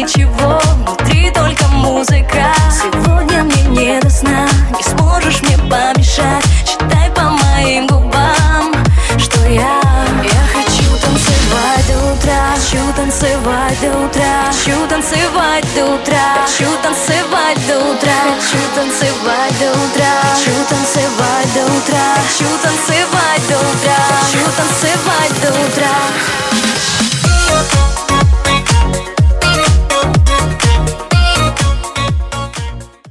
ничего, внутри только музыка. Сегодня мне не до сна, не сможешь мне помешать. Читай по моим губам, что я хочу танцевать до утра, хочу танцевать до утра, хочу танцевать до утра, хочу танцевать до утра, хочу танцевать до утра, хочу танцевать до утра, хочу танцевать.